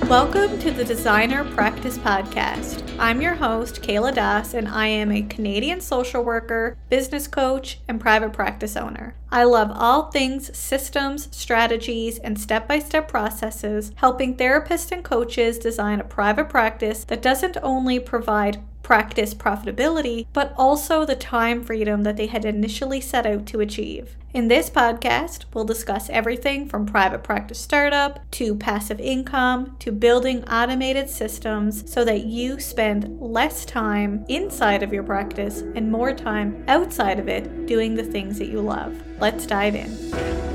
Welcome to the Designer Practice Podcast. I'm your host, Kayla Das, and I am a Canadian social worker, business coach, and private practice owner. I love all things systems, strategies, and step-by-step processes, helping therapists and coaches design a private practice that doesn't only provide practice profitability, but also the time freedom that they had initially set out to achieve. In this podcast, we'll discuss everything from private practice startup to passive income to building automated systems so that you spend less time inside of your practice and more time outside of it doing the things that you love. Let's dive in.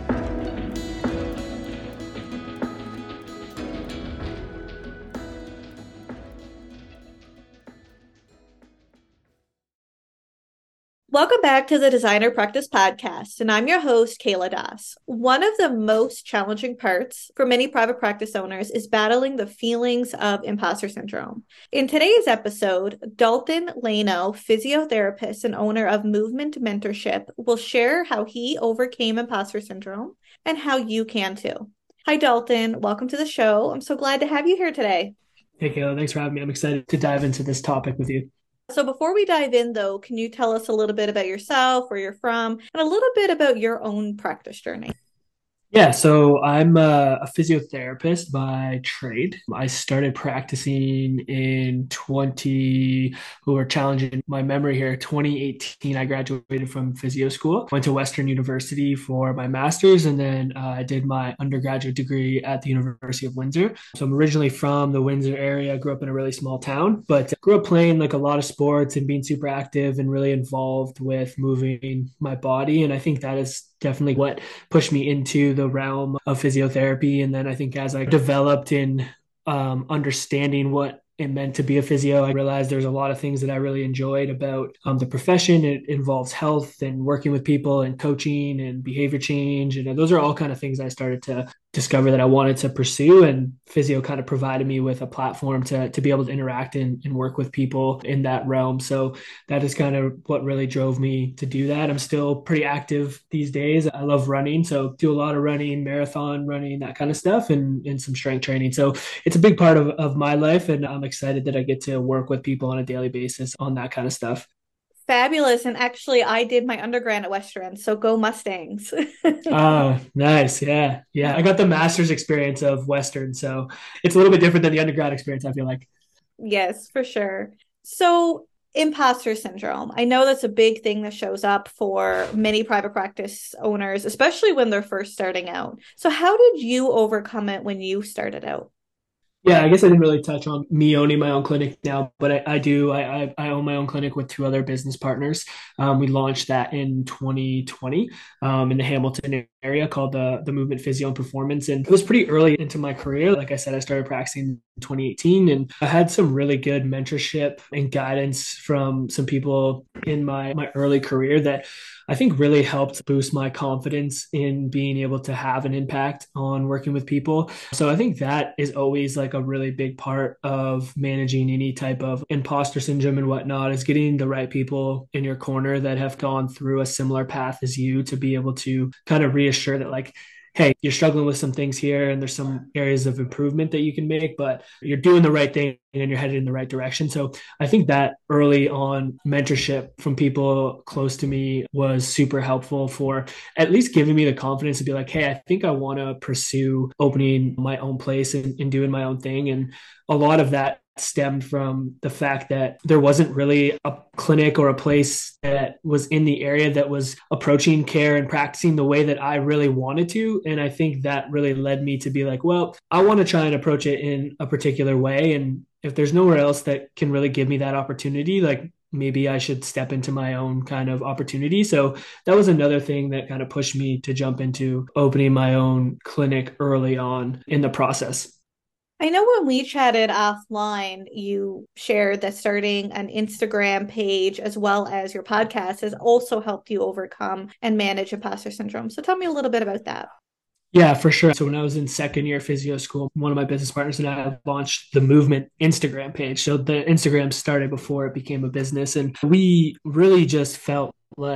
Welcome back to the Designer Practice Podcast, and I'm your host, Kayla Das. One of the most challenging parts for many private practice owners is battling the feelings of imposter syndrome. In today's episode, Dalton Lano, physiotherapist and owner of Movement Mentorship, will share how he overcame imposter syndrome and how you can too. Hi, Dalton. Welcome to the show. I'm so glad to have you here today. Hey, Kayla. Thanks for having me. I'm excited to dive into this topic with you. So before we dive in, though, can you tell us a little bit about yourself, where you're from, and a little bit about your own practice journey? Yeah, so I'm a physiotherapist by trade. I started practicing in we're challenging my memory here, 2018. I graduated from physio school, went to Western University for my master's, and then I did my undergraduate degree at the University of Windsor. So I'm originally from the Windsor area, grew up in a really small town, but grew up playing like a lot of sports and being super active and really involved with moving my body. And I think that is definitely what pushed me into the realm of physiotherapy. And then I think as I developed in understanding what it meant to be a physio, I realized there's a lot of things that I really enjoyed about the profession. It involves health and working with people and coaching and behavior change. And those are all kind of things I started to discover that I wanted to pursue. And physio kind of provided me with a platform to be able to interact and work with people in that realm. So that is kind of what really drove me to do that. I'm still pretty active these days. I love running. So do a lot of running, marathon running, that kind of stuff, and some strength training. So it's a big part of my life. And I'm excited that I get to work with people on a daily basis on that kind of stuff. Fabulous. And actually, I did my undergrad at Western, so go Mustangs. Oh, nice. Yeah. Yeah. I got the master's experience of Western. So it's a little bit different than the undergrad experience, I feel like. Yes, for sure. So, imposter syndrome. I know that's a big thing that shows up for many private practice owners, especially when they're first starting out. So, how did you overcome it when you started out? Yeah, I guess I didn't really touch on me owning my own clinic now, but I do. I own my own clinic with two other business partners. We launched that in 2020 in the Hamilton area called the Movement Physio and Performance. And it was pretty early into my career. Like I said, I started practicing in 2018 and I had some really good mentorship and guidance from some people in my early career that I think really helped boost my confidence in being able to have an impact on working with people. So I think that is always like a really big part of managing any type of imposter syndrome and whatnot, is getting the right people in your corner that have gone through a similar path as you to be able to kind of reassure that, like, hey, you're struggling with some things here and there's some areas of improvement that you can make, but you're doing the right thing and you're headed in the right direction. So I think that early on mentorship from people close to me was super helpful for at least giving me the confidence to be like, hey, I think I want to pursue opening my own place and doing my own thing. And a lot of that stemmed from the fact that there wasn't really a clinic or a place that was in the area that was approaching care and practicing the way that I really wanted to. And I think that really led me to be like, well, I want to try and approach it in a particular way. And if there's nowhere else that can really give me that opportunity, like maybe I should step into my own kind of opportunity. So that was another thing that kind of pushed me to jump into opening my own clinic early on in the process. I know when we chatted offline, you shared that starting an Instagram page as well as your podcast has also helped you overcome and manage imposter syndrome. So tell me a little bit about that. Yeah, for sure. So when I was in second year physio school, one of my business partners and I launched the Movement Instagram page. So the Instagram started before it became a business. And we really just felt like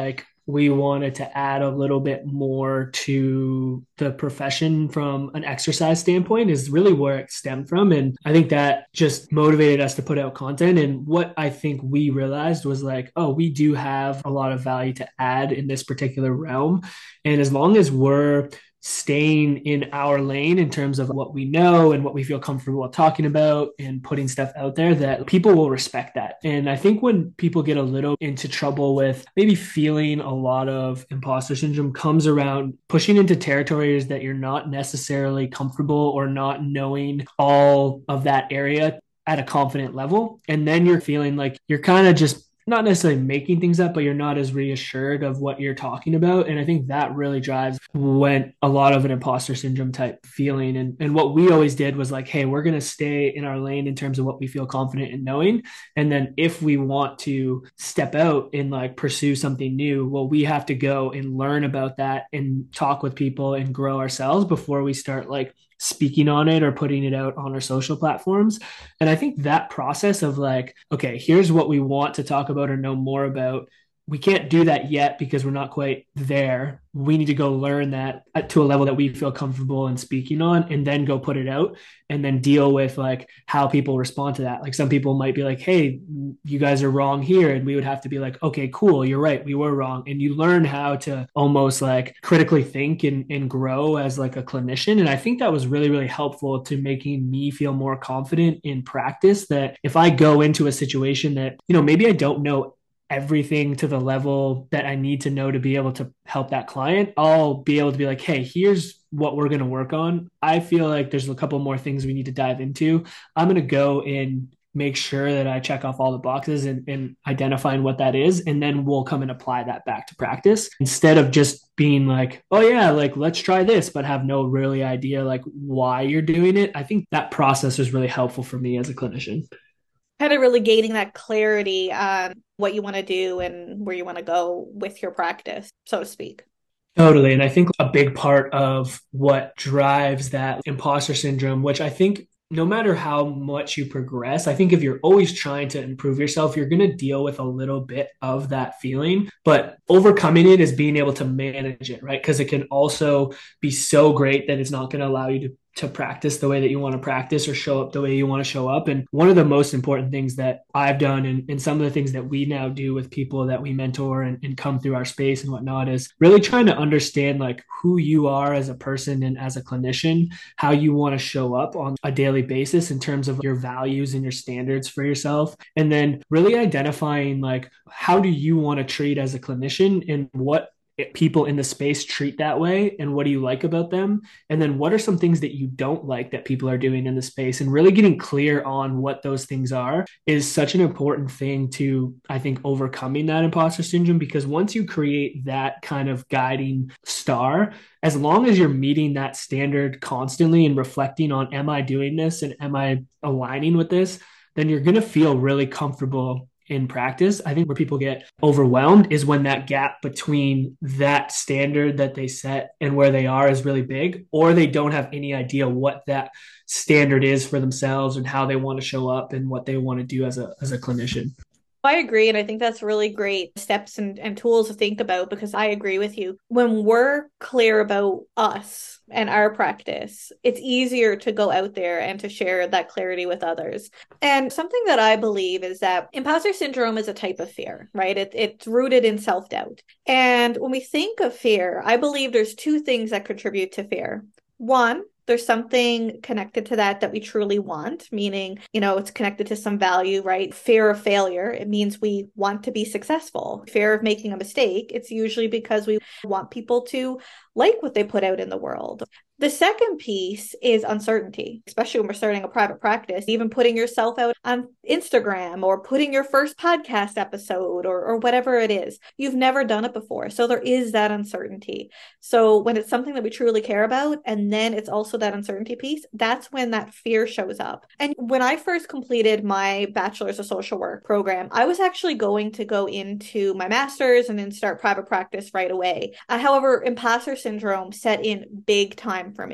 we wanted to add a little bit more to the profession from an exercise standpoint is really where it stemmed from. And I think that just motivated us to put out content. And what I think we realized was like, oh, we do have a lot of value to add in this particular realm. And as long as we're staying in our lane in terms of what we know and what we feel comfortable talking about and putting stuff out there, that people will respect that. And I think when people get a little into trouble with maybe feeling a lot of imposter syndrome comes around pushing into territories that you're not necessarily comfortable or not knowing all of that area at a confident level. And then you're feeling like you're kind of just not necessarily making things up, but you're not as reassured of what you're talking about. And I think that really drives when a lot of an imposter syndrome type feeling. And what we always did was like, hey, we're going to stay in our lane in terms of what we feel confident in knowing. And then if we want to step out and like pursue something new, well, we have to go and learn about that and talk with people and grow ourselves before we start like speaking on it or putting it out on our social platforms. And I think that process of like, okay, here's what we want to talk about or know more about. We can't do that yet because we're not quite there. We need to go learn that to a level that we feel comfortable in speaking on and then go put it out and then deal with like how people respond to that. Like some people might be like, hey, you guys are wrong here. And we would have to be like, okay, cool. You're right. We were wrong. And you learn how to almost like critically think and grow as like a clinician. And I think that was really, really helpful to making me feel more confident in practice that if I go into a situation that, maybe I don't know everything to the level that I need to know to be able to help that client, I'll be able to be like, hey, here's what we're going to work on. I feel like there's a couple more things we need to dive into. I'm going to go and make sure that I check off all the boxes and identifying what that is. And then we'll come and apply that back to practice instead of just being like, oh yeah, like let's try this, but have no really idea like why you're doing it. I think that process was really helpful for me as a clinician. Kind of really gaining that clarity on what you want to do and where you want to go with your practice, so to speak. Totally. And I think a big part of what drives that imposter syndrome, which I think no matter how much you progress, I think if you're always trying to improve yourself, you're going to deal with a little bit of that feeling. But overcoming it is being able to manage it, right? Because it can also be so great that it's not going to allow you to practice the way that you want to practice or show up the way you want to show up. And one of the most important things that I've done and some of the things that we now do with people that we mentor and come through our space and whatnot is really trying to understand like who you are as a person and as a clinician, how you want to show up on a daily basis in terms of your values and your standards for yourself. And then really identifying like, how do you want to treat as a clinician and what people in the space treat that way and what do you like about them, and then what are some things that you don't like that people are doing in the space, and really getting clear on what those things are is such an important thing to, I think, overcoming that imposter syndrome. Because once you create that kind of guiding star, as long as you're meeting that standard constantly and reflecting on, am I doing this and am I aligning with this, then you're going to feel really comfortable in practice. I think where people get overwhelmed is when that gap between that standard that they set and where they are is really big, or they don't have any idea what that standard is for themselves and how they want to show up and what they want to do as a clinician. I agree. And I think that's really great steps and tools to think about, because I agree with you. When we're clear about us and our practice, it's easier to go out there and to share that clarity with others. And something that I believe is that imposter syndrome is a type of fear, right? It's rooted in self-doubt. And when we think of fear, I believe there's two things that contribute to fear. One, there's something connected to that we truly want, meaning, it's connected to some value, right? Fear of failure. It means we want to be successful. Fear of making a mistake. It's usually because we want people to like what they put out in the world. The second piece is uncertainty, especially when we're starting a private practice, even putting yourself out on Instagram or putting your first podcast episode or whatever it is. You've never done it before. So there is that uncertainty. So when it's something that we truly care about, and then it's also that uncertainty piece, that's when that fear shows up. And when I first completed my Bachelor's of Social Work program, I was actually going to go into my master's and then start private practice right away. However, imposter syndrome set in big time for me.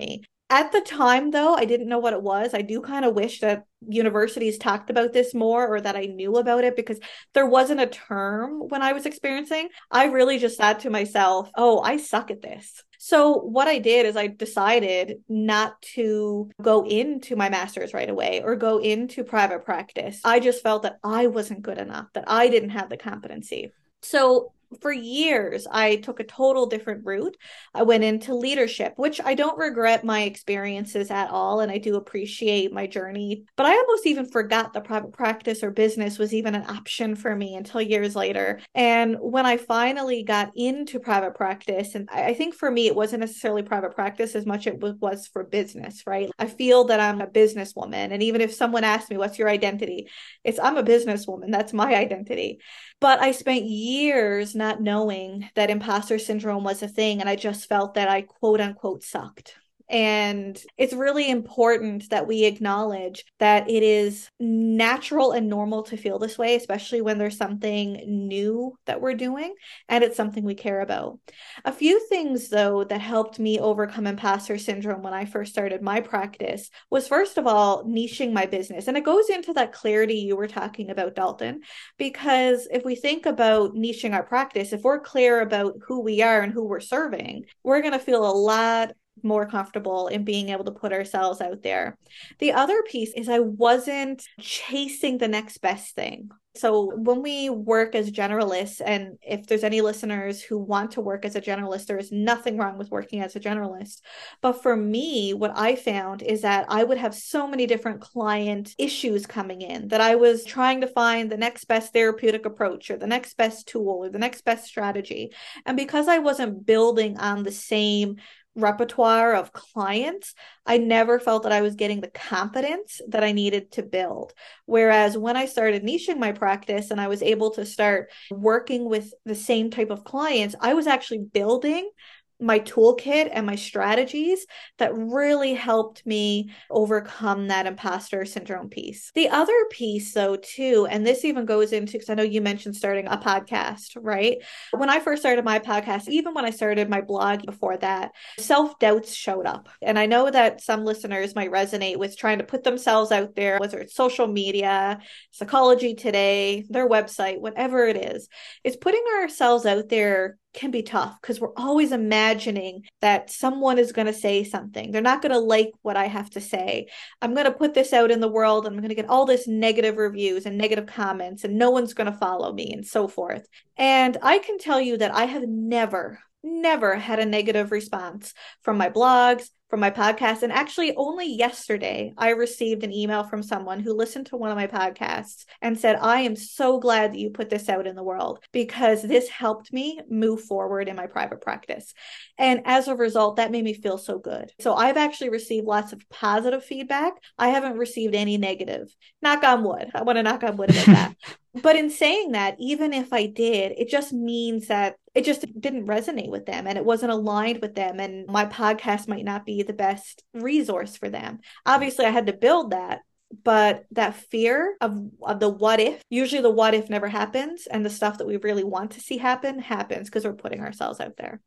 At the time, though, I didn't know what it was. I do kind of wish that universities talked about this more or that I knew about it because there wasn't a term when I was experiencing. I really just thought to myself, oh, I suck at this. So what I did is I decided not to go into my master's right away or go into private practice. I just felt that I wasn't good enough, that I didn't have the competency. So for years, I took a total different route. I went into leadership, which I don't regret my experiences at all. And I do appreciate my journey. But I almost even forgot that private practice or business was even an option for me until years later. And when I finally got into private practice, and I think for me, it wasn't necessarily private practice as much as it was for business, right? I feel that I'm a businesswoman. And even if someone asks me, what's your identity? It's I'm a businesswoman. That's my identity. But I spent years not knowing that imposter syndrome was a thing. And I just felt that I quote unquote sucked. And it's really important that we acknowledge that it is natural and normal to feel this way, especially when there's something new that we're doing and it's something we care about. A few things, though, that helped me overcome imposter syndrome when I first started my practice was, first of all, niching my business. And it goes into that clarity you were talking about, Dalton, because if we think about niching our practice, if we're clear about who we are and who we're serving, we're going to feel a lot more comfortable in being able to put ourselves out there. The other piece is I wasn't chasing the next best thing. So when we work as generalists, and if there's any listeners who want to work as a generalist, there is nothing wrong with working as a generalist. But for me, what I found is that I would have so many different client issues coming in that I was trying to find the next best therapeutic approach or the next best tool or the next best strategy. And because I wasn't building on the same repertoire of clients, I never felt that I was getting the confidence that I needed to build. Whereas when I started niching my practice and I was able to start working with the same type of clients, I was actually building my toolkit and my strategies that really helped me overcome that imposter syndrome piece. The other piece, though, too, and this even goes into, because I know you mentioned starting a podcast, right? When I first started my podcast, even when I started my blog before that, self-doubts showed up. And I know that some listeners might resonate with trying to put themselves out there, whether it's social media, Psychology Today, their website, whatever it is. It's putting ourselves out there can be tough because we're always imagining that someone is going to say something. They're not going to like what I have to say. I'm going to put this out in the world and I'm going to get all this negative reviews and negative comments and no one's going to follow me and so forth. And I can tell you that I have never had a negative response from my blogs, from my podcast. And actually, only yesterday, I received an email from someone who listened to one of my podcasts and said, I am so glad that you put this out in the world because this helped me move forward in my private practice. And as a result, that made me feel so good. So I've actually received lots of positive feedback. I haven't received any negative. Knock on wood. I want to knock on wood about that. But in saying that, even if I did, it just means that it just didn't resonate with them and it wasn't aligned with them. And my podcast might not be the best resource for them. Obviously, I had to build that. But that fear of the what if, usually the what if never happens. And the stuff that we really want to see happen happens because we're putting ourselves out there.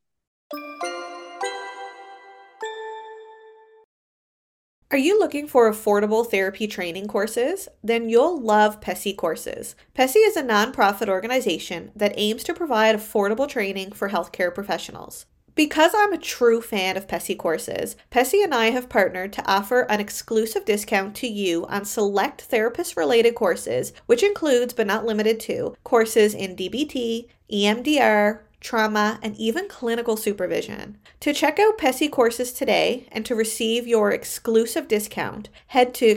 Are you looking for affordable therapy training courses? Then you'll love PESI Courses. PESI is a nonprofit organization that aims to provide affordable training for healthcare professionals. Because I'm a true fan of PESI Courses, PESI and I have partnered to offer an exclusive discount to you on select therapist-related courses, which includes, but not limited to, courses in DBT, EMDR, trauma, and even clinical supervision. To check out PESI Courses today and to receive your exclusive discount, head to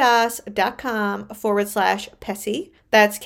kayladas.com/PESI. That's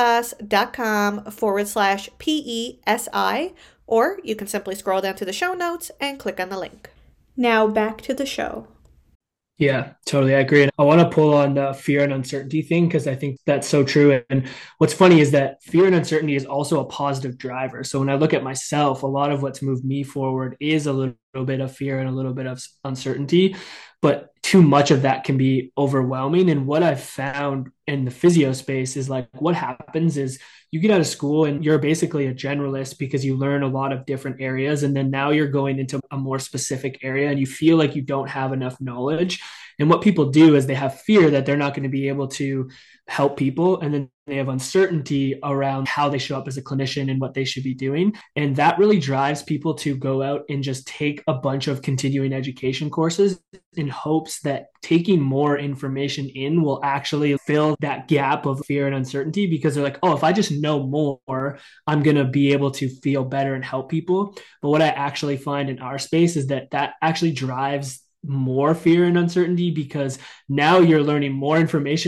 kayladas.com/PESI, or you can simply scroll down to the show notes and click on the link. Now back to the show. Yeah, totally. I agree. And I want to pull on the fear and uncertainty thing because I think that's so true. And what's funny is that fear and uncertainty is also a positive driver. So when I look at myself, a lot of what's moved me forward is a little bit of fear and a little bit of uncertainty. But too much of that can be overwhelming. And what I've found in the physio space is like what happens is you get out of school and you're basically a generalist because you learn a lot of different areas. And then now you're going into a more specific area and you feel like you don't have enough knowledge. And what people do is they have fear that they're not going to be able to help people. And then they have uncertainty around how they show up as a clinician and what they should be doing. And that really drives people to go out and just take a bunch of continuing education courses in hopes that taking more information in will actually fill that gap of fear and uncertainty because they're like, oh, if I just know more, I'm going to be able to feel better and help people. But what I actually find in our space is that that actually drives more fear and uncertainty because now you're learning more information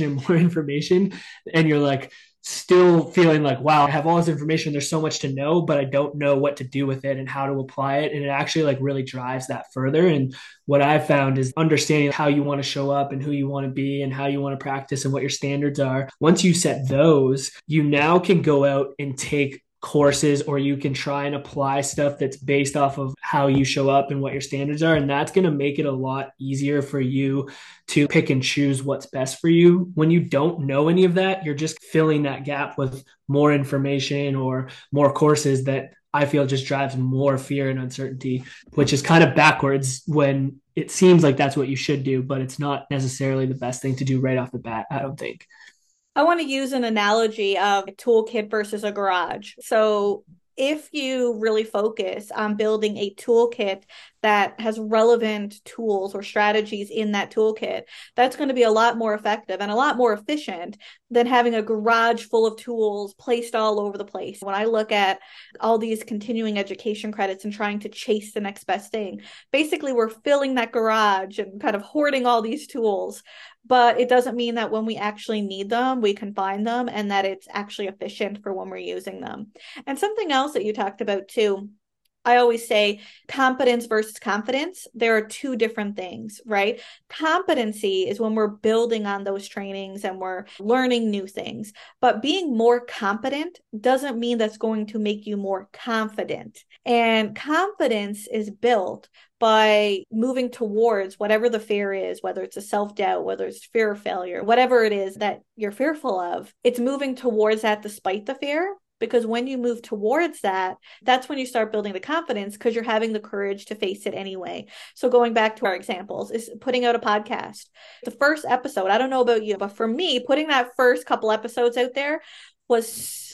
and you're like still feeling like, wow, I have all this information, there's so much to know, but I don't know what to do with it and how to apply it. And it actually like really drives that further. And what I've found is understanding how you want to show up and who you want to be and how you want to practice and what your standards are. Once you set those, you now can go out and take courses or you can try and apply stuff that's based off of how you show up and what your standards are. And that's going to make it a lot easier for you to pick and choose what's best for you. When you don't know any of that, you're just filling that gap with more information or more courses that I feel just drives more fear and uncertainty, which is kind of backwards when it seems like that's what you should do, but it's not necessarily the best thing to do right off the bat, I don't think. I want to use an analogy of a toolkit versus a garage. So if you really focus on building a toolkit that has relevant tools or strategies in that toolkit, that's going to be a lot more effective and a lot more efficient than having a garage full of tools placed all over the place. When I look at all these continuing education credits and trying to chase the next best thing, basically we're filling that garage and kind of hoarding all these tools. But it doesn't mean that when we actually need them, we can find them and that it's actually efficient for when we're using them. And something else that you talked about too, I always say competence versus confidence. There are two different things, right? Competency is when we're building on those trainings and we're learning new things. But being more competent doesn't mean that's going to make you more confident. And confidence is built by moving towards whatever the fear is, whether it's a self-doubt, whether it's fear of failure, whatever it is that you're fearful of, it's moving towards that despite the fear. Because when you move towards that, that's when you start building the confidence because you're having the courage to face it anyway. So going back to our examples is putting out a podcast. The first episode, I don't know about you, but for me, putting that first couple episodes out there was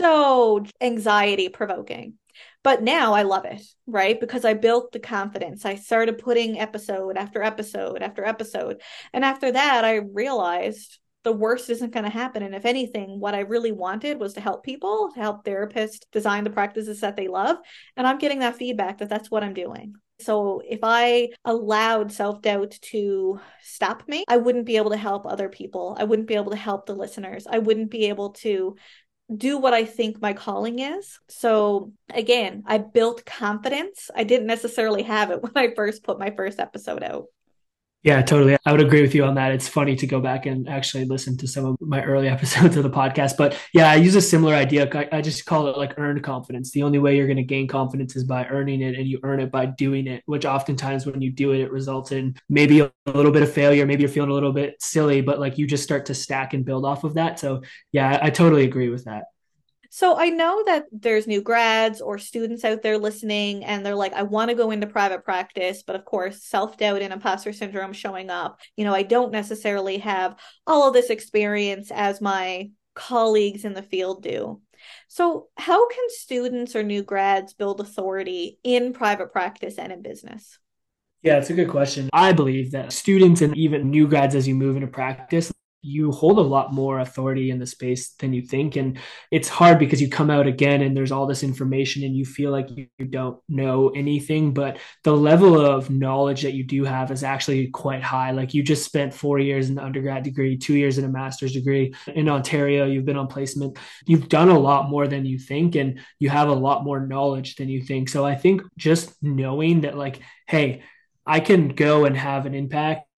so anxiety provoking. But now I love it, right? Because I built the confidence. I started putting episode after episode after episode. And after that, I realized the worst isn't going to happen. And if anything, what I really wanted was to help people, to help therapists design the practices that they love. And I'm getting that feedback that that's what I'm doing. So if I allowed self-doubt to stop me, I wouldn't be able to help other people. I wouldn't be able to help the listeners. I wouldn't be able to do what I think my calling is. So again, I built confidence. I didn't necessarily have it when I first put my first episode out. Yeah, totally. I would agree with you on that. It's funny to go back and actually listen to some of my early episodes of the podcast. But yeah, I use a similar idea. I just call it like earned confidence. The only way you're going to gain confidence is by earning it, and you earn it by doing it, which oftentimes when you do it, it results in maybe a little bit of failure. Maybe you're feeling a little bit silly, but like you just start to stack and build off of that. So yeah, I totally agree with that. So I know that there's new grads or students out there listening and they're like, I want to go into private practice, but of course, self-doubt and imposter syndrome showing up. I don't necessarily have all of this experience as my colleagues in the field do. So how can students or new grads build authority in private practice and in business? Yeah, it's a good question. I believe that students and even new grads, as you move into practice, you hold a lot more authority in the space than you think. And it's hard because you come out again and there's all this information and you feel like you don't know anything, but the level of knowledge that you do have is actually quite high. Like you just spent 4 years in the undergrad degree, 2 years in a master's degree in Ontario, you've been on placement, you've done a lot more than you think, and you have a lot more knowledge than you think. So I think just knowing that like, hey, I can go and have an impact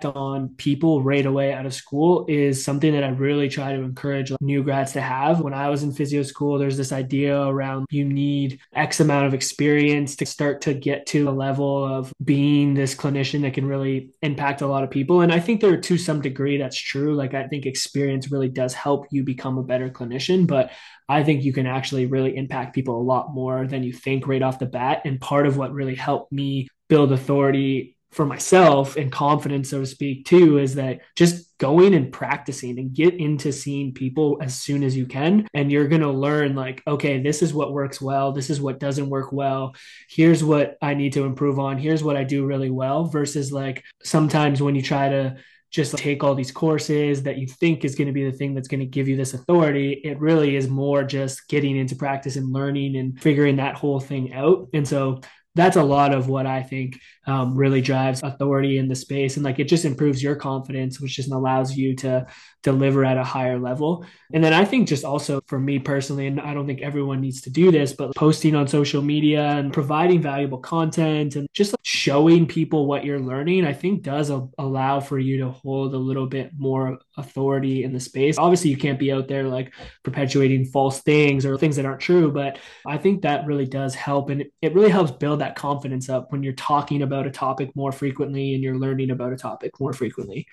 on people right away out of school is something that I really try to encourage new grads to have. When I was in physio school, there's this idea around you need X amount of experience to start to get to a level of being this clinician that can really impact a lot of people. And I think there, to some degree, that's true. Like, I think experience really does help you become a better clinician, but I think you can actually really impact people a lot more than you think right off the bat. And part of what really helped me build authority for myself and confidence, so to speak, too, is that just going and practicing and get into seeing people as soon as you can. And you're going to learn, like, okay, this is what works well. This is what doesn't work well. Here's what I need to improve on. Here's what I do really well. Versus, like, sometimes when you try to just take all these courses that you think is going to be the thing that's going to give you this authority, it really is more just getting into practice and learning and figuring that whole thing out. And so that's a lot of what I think really drives authority in the space. And like, it just improves your confidence, which just allows you to deliver at a higher level. And then I think just also for me personally, and I don't think everyone needs to do this, but posting on social media and providing valuable content and just like showing people what you're learning, I think does allow for you to hold a little bit more authority in the space. Obviously, you can't be out there like perpetuating false things or things that aren't true, but I think that really does help. And it really helps build that confidence up when you're talking about a topic more frequently and you're learning about a topic more frequently.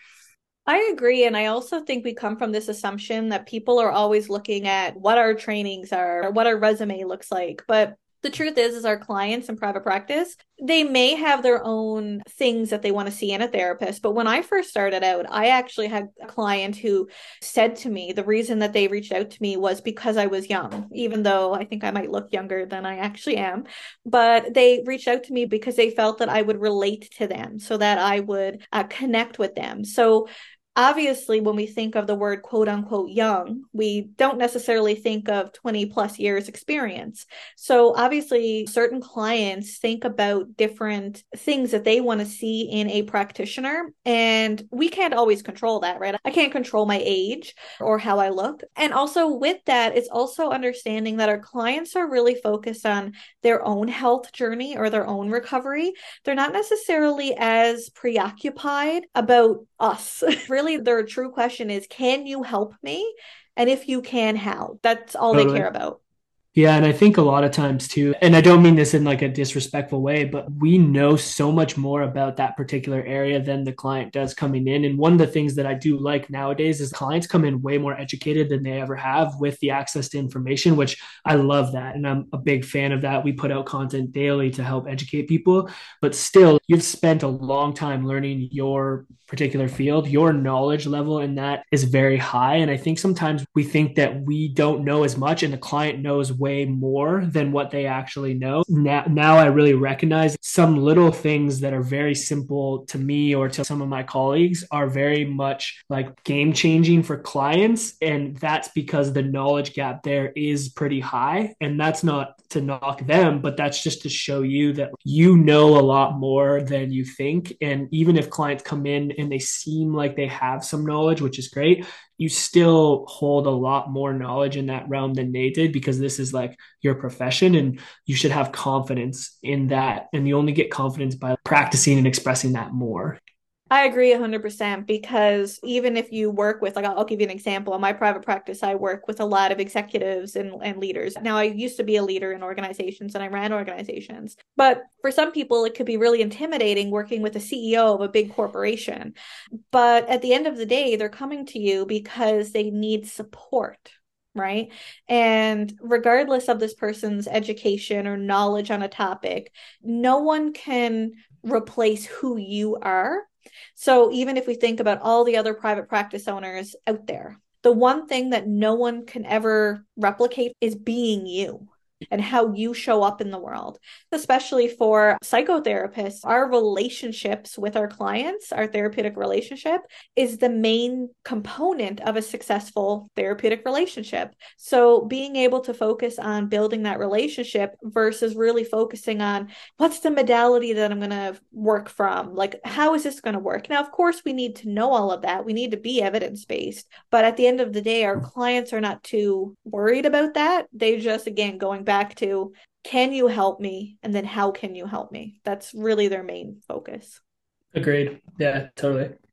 I agree. And I also think we come from this assumption that people are always looking at what our trainings are, or what our resume looks like. But the truth is our clients in private practice, they may have their own things that they want to see in a therapist. But when I first started out, I actually had a client who said to me the reason that they reached out to me was because I was young, even though I think I might look younger than I actually am. But they reached out to me because they felt that I would relate to them, so that I would connect with them. So obviously, when we think of the word quote unquote young, we don't necessarily think of 20 plus years experience. So obviously, certain clients think about different things that they want to see in a practitioner. And we can't always control that, right? I can't control my age or how I look. And also with that, it's also understanding that our clients are really focused on their own health journey or their own recovery. They're not necessarily as preoccupied about us. Really, their true question is, can you help me? And if you can, how? That's all they care Totally. about. Yeah, and I think a lot of times too, and I don't mean this in like a disrespectful way, but we know so much more about that particular area than the client does coming in. And one of the things that I do like nowadays is clients come in way more educated than they ever have with the access to information, which I love that. And I'm a big fan of that. We put out content daily to help educate people, but still, you've spent a long time learning your particular field. Your knowledge level in that is very high. And I think sometimes we think that we don't know as much and the client knows way more than what they actually know. Now I really recognize some little things that are very simple to me or to some of my colleagues are very much like game changing for clients. And that's because the knowledge gap there is pretty high. And that's not to knock them, but that's just to show you that you know a lot more than you think. And even if clients come in and they seem like they have some knowledge, which is great, you still hold a lot more knowledge in that realm than they did because this is like your profession and you should have confidence in that. And you only get confidence by practicing and expressing that more. I agree 100% because even if you work with, like, I'll give you an example. In my private practice, I work with a lot of executives and leaders. Now, I used to be a leader in organizations and I ran organizations. But for some people, it could be really intimidating working with a CEO of a big corporation. But at the end of the day, they're coming to you because they need support. Right. And regardless of this person's education or knowledge on a topic, no one can replace who you are. So even if we think about all the other private practice owners out there, the one thing that no one can ever replicate is being you and how you show up in the world. Especially for psychotherapists, our relationships with our clients, our therapeutic relationship is the main component of a successful therapeutic relationship. So being able to focus on building that relationship versus really focusing on what's the modality that I'm going to work from? Like, how is this going to work? Now, of course, we need to know all of that. We need to be evidence-based. But at the end of the day, our clients are not too worried about that. They just, again, going back to, can you help me? And then how can you help me? That's really their main focus. Agreed. Yeah, totally.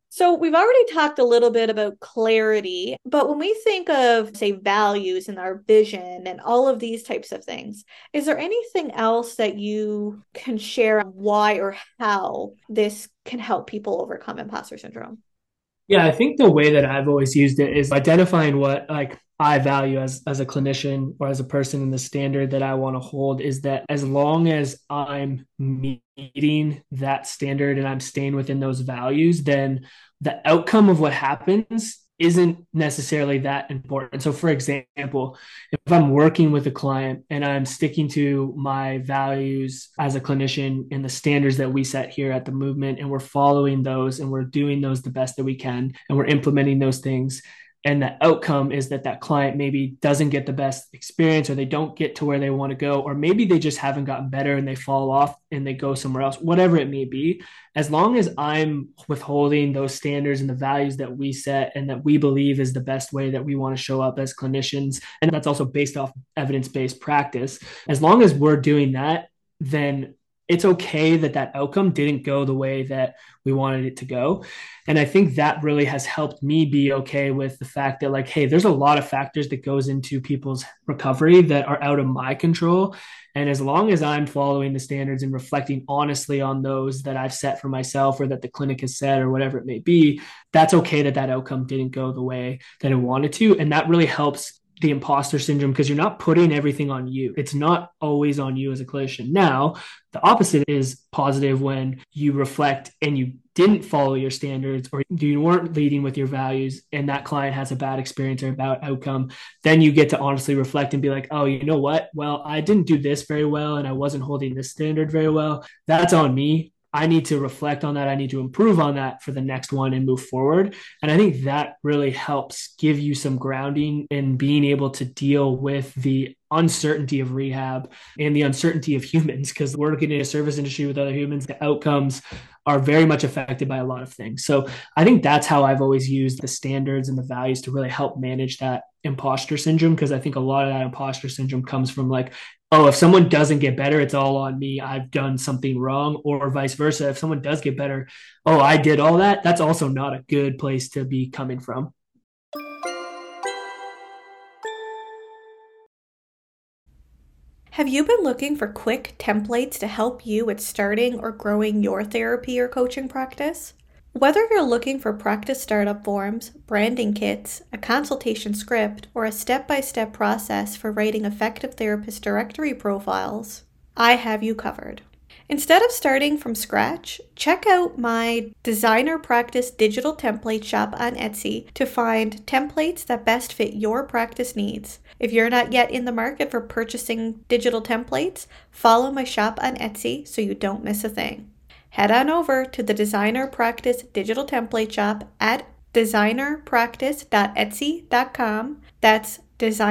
So we've already talked a little bit about clarity, but when we think of, say, values and our vision and all of these types of things, is there anything else that you can share on why or how this can help people overcome imposter syndrome? Yeah, I think the way that I've always used it is identifying what like I value as a clinician or as a person, in the standard that I want to hold is that as long as I'm meeting that standard and I'm staying within those values, then the outcome of what happens isn't necessarily that important. So for example, if I'm working with a client and I'm sticking to my values as a clinician and the standards that we set here at the movement, and we're following those and we're doing those the best that we can, and we're implementing those things, and the outcome is that that client maybe doesn't get the best experience, or they don't get to where they want to go, or maybe they just haven't gotten better and they fall off and they go somewhere else, whatever it may be. As long as I'm withholding those standards and the values that we set and that we believe is the best way that we want to show up as clinicians, and that's also based off evidence-based practice, as long as we're doing that, then it's okay that that outcome didn't go the way that we wanted it to go. And I think that really has helped me be okay with the fact that, like, hey, there's a lot of factors that goes into people's recovery that are out of my control. And as long as I'm following the standards and reflecting honestly on those that I've set for myself or that the clinic has set or whatever it may be, that's okay that that outcome didn't go the way that it wanted to. And that really helps the imposter syndrome, because you're not putting everything on you. It's not always on you as a clinician. Now, the opposite is positive when you reflect and you didn't follow your standards or you weren't leading with your values and that client has a bad experience or a bad outcome. Then you get to honestly reflect and be like, oh, you know what? Well, I didn't do this very well and I wasn't holding this standard very well. That's on me. I need to reflect on that. I need to improve on that for the next one and move forward. And I think that really helps give you some grounding in being able to deal with the uncertainty of rehab and the uncertainty of humans, because working in a service industry with other humans, the outcomes are very much affected by a lot of things. So I think that's how I've always used the standards and the values to really help manage that imposter syndrome, because I think a lot of that imposter syndrome comes from like, oh, if someone doesn't get better, it's all on me. I've done something wrong, or vice versa. If someone does get better, oh, I did all that. That's also not a good place to be coming from. Have you been looking for quick templates to help you with starting or growing your therapy or coaching practice? Whether you're looking for practice startup forms, branding kits, a consultation script, or a step-by-step process for writing effective therapist directory profiles, I have you covered. Instead of starting from scratch, check out my designer practice digital template shop on Etsy to find templates that best fit your practice needs. If you're not yet in the market for purchasing digital templates, follow my shop on Etsy so you don't miss a thing. Head on over to the Designer Practice Digital Template Shop at designerpractice.etsy.com. That's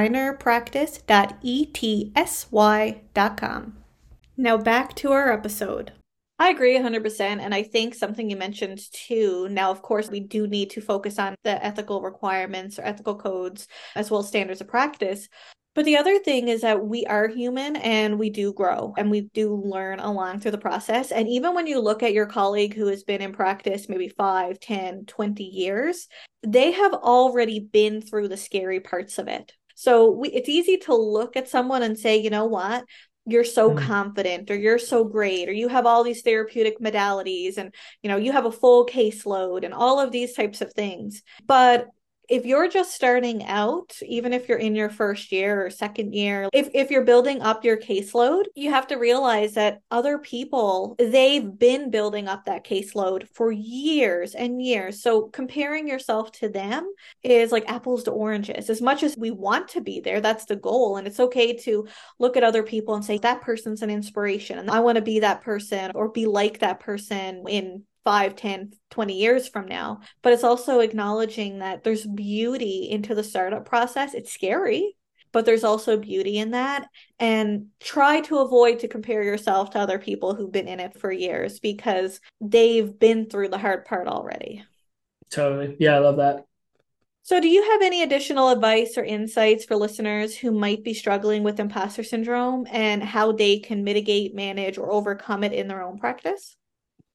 designerpractice.etsy.com. Now back to our episode. I agree 100%. And I think something you mentioned too. Now, of course, we do need to focus on the ethical requirements or ethical codes as well as standards of practice. But the other thing is that we are human and we do grow and we do learn along through the process. And even when you look at your colleague who has been in practice maybe 5, 10, 20 years, they have already been through the scary parts of it. So it's easy to look at someone and say, you know what? You're so confident, or you're so great, or you have all these therapeutic modalities, and you have a full caseload and all of these types of things. But if you're just starting out, even if you're in your first year or second year, if you're building up your caseload, you have to realize that other people, they've been building up that caseload for years and years. So comparing yourself to them is like apples to oranges. As much as we want to be there, that's the goal. And it's okay to look at other people and say, that person's an inspiration, and I want to be that person or be like that person in 5, 10, 20 years from now. But it's also acknowledging that there's beauty into the startup process. It's scary, but there's also beauty in that. And try to avoid to compare yourself to other people who've been in it for years, because they've been through the hard part already. Totally. Yeah, I love that. So do you have any additional advice or insights for listeners who might be struggling with imposter syndrome and how they can mitigate, manage, or overcome it in their own practice?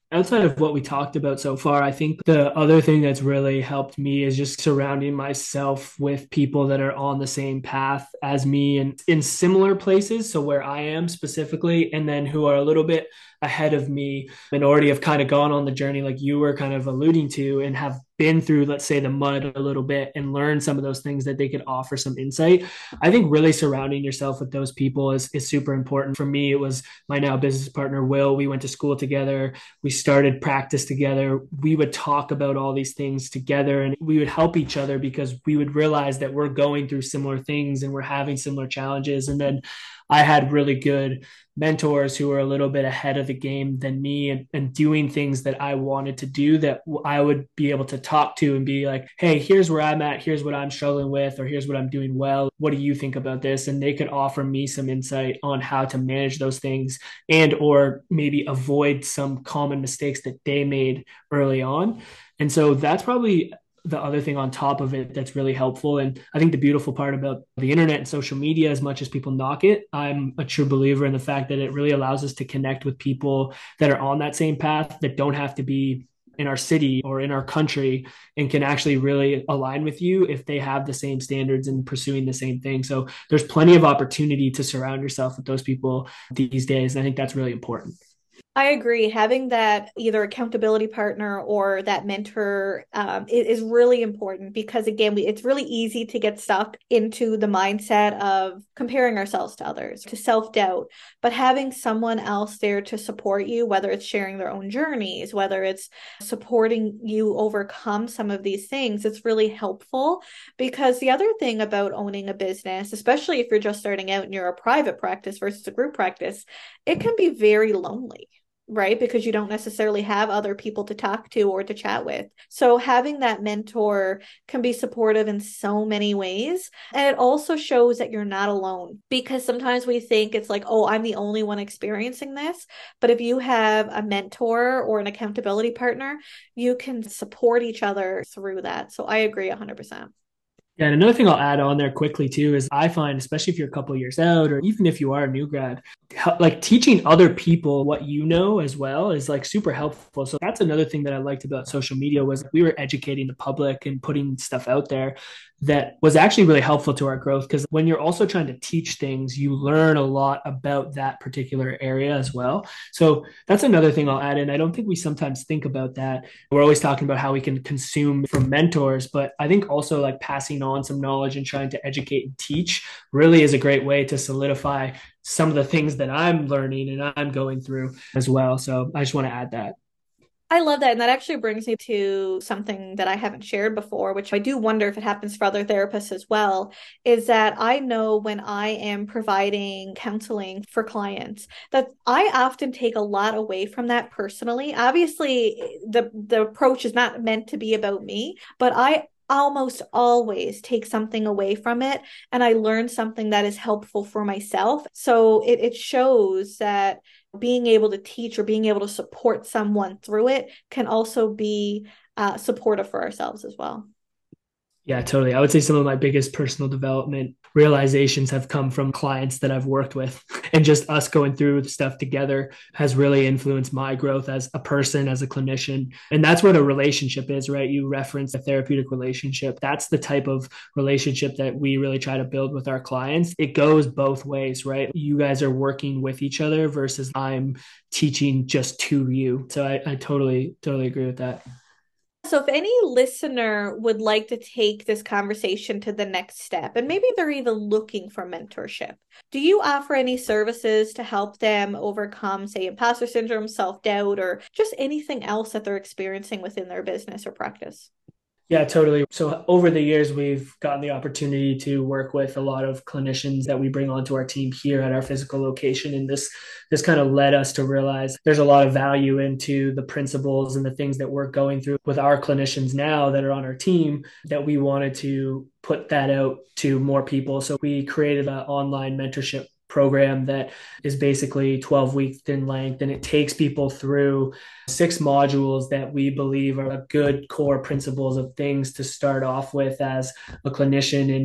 Outside of what we talked about so far, I think the other thing that's really helped me is just surrounding myself with people that are on the same path as me and in similar places. So, where I am specifically, and then who are a little bit ahead of me and already have kind of gone on the journey, like you were kind of alluding to, and have been through, let's say, the mud a little bit and learned some of those things that they could offer some insight. I think really surrounding yourself with those people is super important. For me, it was my now business partner, Will. We went to school together, we started practice together. We would talk about all these things together and we would help each other because we would realize that we're going through similar things and we're having similar challenges. And then I had really good mentors who were a little bit ahead of the game than me and doing things that I wanted to do that I would be able to talk to and be like, hey, here's where I'm at. Here's what I'm struggling with, or here's what I'm doing well. What do you think about this? And they could offer me some insight on how to manage those things and or maybe avoid some common mistakes that they made early on. And so that's probably the other thing on top of it that's really helpful. And I think the beautiful part about the internet and social media, as much as people knock it, I'm a true believer in the fact that it really allows us to connect with people that are on that same path that don't have to be in our city or in our country and can actually really align with you if they have the same standards and pursuing the same thing. So there's plenty of opportunity to surround yourself with those people these days. And I think that's really important. I agree. Having that either accountability partner or that mentor is really important because, again, it's really easy to get stuck into the mindset of comparing ourselves to others, to self-doubt. But having someone else there to support you, whether it's sharing their own journeys, whether it's supporting you overcome some of these things, it's really helpful. Because the other thing about owning a business, especially if you're just starting out and you're a private practice versus a group practice, it can be very lonely, right? Because you don't necessarily have other people to talk to or to chat with. So having that mentor can be supportive in so many ways. And it also shows that you're not alone because sometimes we think it's like, oh, I'm the only one experiencing this. But if you have a mentor or an accountability partner, you can support each other through that. So I agree 100%. Yeah, and another thing I'll add on there quickly too is I find, especially if you're a couple of years out, or even if you are a new grad, like teaching other people what you know as well is like super helpful. So that's another thing that I liked about social media was we were educating the public and putting stuff out there that was actually really helpful to our growth because when you're also trying to teach things, you learn a lot about that particular area as well. So that's another thing I'll add in. I don't think we sometimes think about that. We're always talking about how we can consume from mentors, but I think also like passing on some knowledge and trying to educate and teach really is a great way to solidify some of the things that I'm learning and I'm going through as well. So I just want to add that. I love that. And that actually brings me to something that I haven't shared before, which I do wonder if it happens for other therapists as well, is that I know when I am providing counseling for clients that I often take a lot away from that personally. Obviously, the approach is not meant to be about me, but I almost always take something away from it and I learn something that is helpful for myself. So it shows that being able to teach or being able to support someone through it can also be supportive for ourselves as well. Yeah, totally. I would say some of my biggest personal development realizations have come from clients that I've worked with. And just us going through the stuff together has really influenced my growth as a person, as a clinician. And that's what a relationship is, right? You reference a therapeutic relationship. That's the type of relationship that we really try to build with our clients. It goes both ways, right? You guys are working with each other versus I'm teaching just to you. So I totally agree with that. So, if any listener would like to take this conversation to the next step, and maybe they're even looking for mentorship, do you offer any services to help them overcome, say, imposter syndrome, self doubt, or just anything else that they're experiencing within their business or practice? Yeah, totally. So over the years, we've gotten the opportunity to work with a lot of clinicians that we bring onto our team here at our physical location. And this kind of led us to realize there's a lot of value into the principles and the things that we're going through with our clinicians now that are on our team that we wanted to put that out to more people. So we created an online mentorship program that is basically 12 weeks in length and it takes people through 6 modules that we believe are good core principles of things to start off with as a clinician. And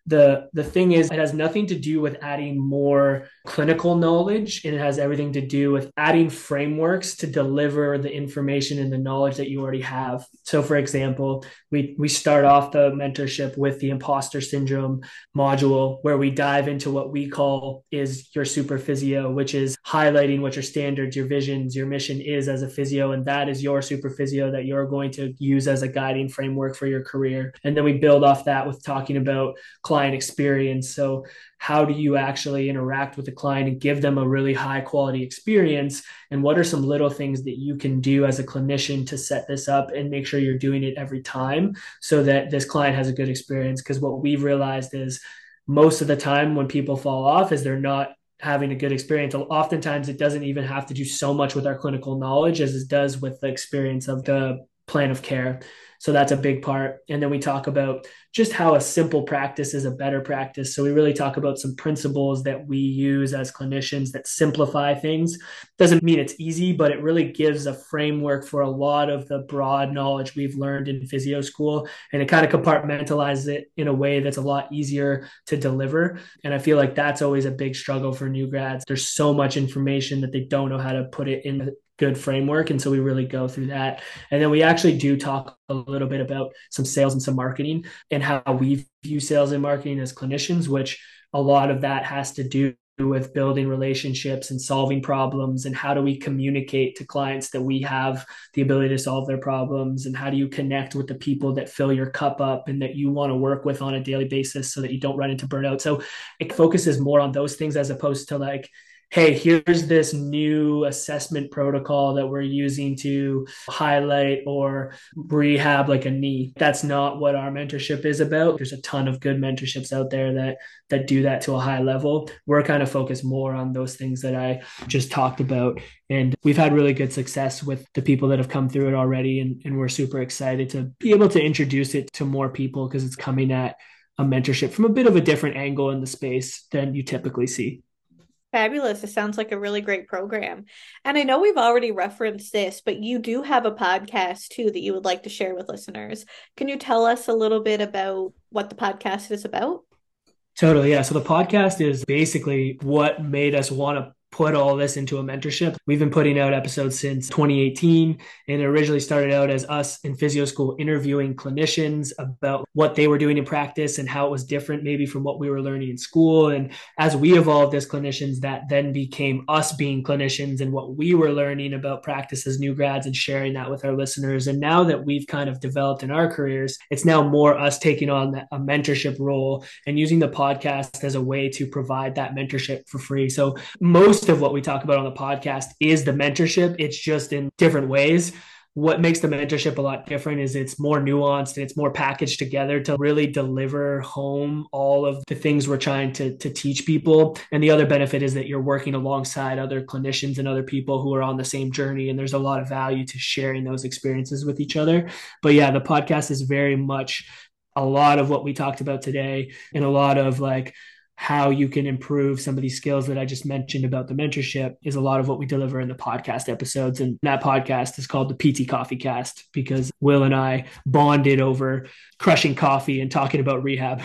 The thing is, it has nothing to do with adding more clinical knowledge, and it has everything to do with adding frameworks to deliver the information and the knowledge that you already have. So for example, we start off the mentorship with the imposter syndrome module, where we dive into what we call is your super physio, which is highlighting what your standards, your visions, your mission is as a physio, and that is your super physio that you're going to use as a guiding framework for your career. And then we build off that with talking about client experience. So how do you actually interact with the client and give them a really high quality experience? And what are some little things that you can do as a clinician to set this up and make sure you're doing it every time so that this client has a good experience? Because what we've realized is most of the time when people fall off is they're not having a good experience. Oftentimes it doesn't even have to do so much with our clinical knowledge as it does with the experience of the plan of care. So that's a big part. And then we talk about just how a simple practice is a better practice. So we really talk about some principles that we use as clinicians that simplify things. Doesn't mean it's easy, but it really gives a framework for a lot of the broad knowledge we've learned in physio school. And it kind of compartmentalizes it in a way that's a lot easier to deliver. And I feel like that's always a big struggle for new grads. There's so much information that they don't know how to put it in a good framework. And so we really go through that. And then we actually do talk a little bit about some sales and some marketing and how we view sales and marketing as clinicians, which a lot of that has to do with building relationships and solving problems, and how do we communicate to clients that we have the ability to solve their problems, and how do you connect with the people that fill your cup up and that you want to work with on a daily basis so that you don't run into burnout. So it focuses more on those things as opposed to like, hey, here's this new assessment protocol that we're using to highlight or rehab like a knee. That's not what our mentorship is about. There's a ton of good mentorships out there that do that to a high level. We're kind of focused more on those things that I just talked about. And we've had really good success with the people that have come through it already. And we're super excited to be able to introduce it to more people because it's coming at a mentorship from a bit of a different angle in the space than you typically see. Fabulous. It sounds like a really great program. And I know we've already referenced this, but you do have a podcast too that you would like to share with listeners. Can you tell us a little bit about what the podcast is about? Totally. Yeah. So the podcast is basically what made us want to put all this into a mentorship. We've been putting out episodes since 2018, and it originally started out as us in physio school interviewing clinicians about what they were doing in practice and how it was different maybe from what we were learning in school. And as we evolved as clinicians, that then became us being clinicians and what we were learning about practice as new grads and sharing that with our listeners. And now that we've kind of developed in our careers, it's now more us taking on a mentorship role and using the podcast as a way to provide that mentorship for free. So most of what we talk about on the podcast is the mentorship. It's just in different ways. What makes the mentorship a lot different is it's more nuanced and it's more packaged together to really deliver home all of the things we're trying to teach people. And the other benefit is that you're working alongside other clinicians and other people who are on the same journey. And there's a lot of value to sharing those experiences with each other. But yeah, the podcast is very much a lot of what we talked about today, and a lot of like how you can improve some of these skills that I just mentioned about the mentorship is a lot of what we deliver in the podcast episodes. And that podcast is called the PT Coffee Cast because Will and I bonded over crushing coffee and talking about rehab.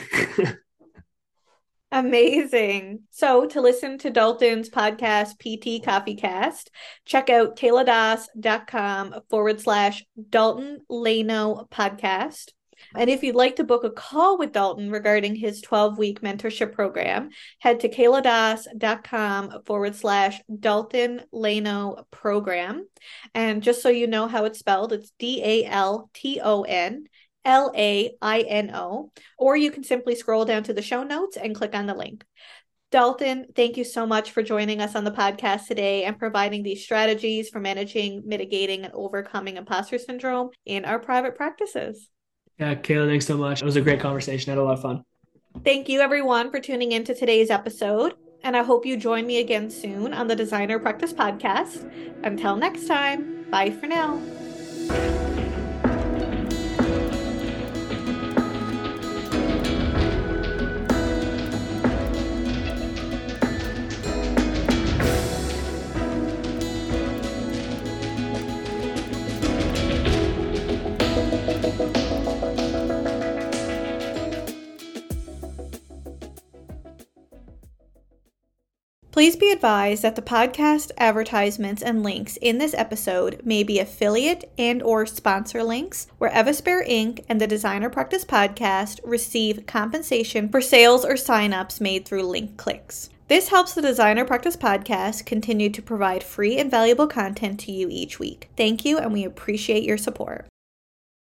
Amazing. So to listen to Dalton's podcast, PT Coffee Cast, check out kayladas.com/Dalton Lano podcast. And if you'd like to book a call with Dalton regarding his 12-week mentorship program, head to kayladas.com/Dalton Lano program. And just so you know how it's spelled, it's DaltonLano, or you can simply scroll down to the show notes and click on the link. Dalton, thank you so much for joining us on the podcast today and providing these strategies for managing, mitigating, and overcoming imposter syndrome in our private practices. Yeah, Kayla, thanks so much. It was a great conversation. I had a lot of fun. Thank you, everyone, for tuning into today's episode. And I hope you join me again soon on the Designer Practice Podcast. Until next time, bye for now. Please be advised that the podcast advertisements and links in this episode may be affiliate and or sponsor links where Evaspare Inc. and the Designer Practice Podcast receive compensation for sales or signups made through link clicks. This helps the Designer Practice Podcast continue to provide free and valuable content to you each week. Thank you, and we appreciate your support.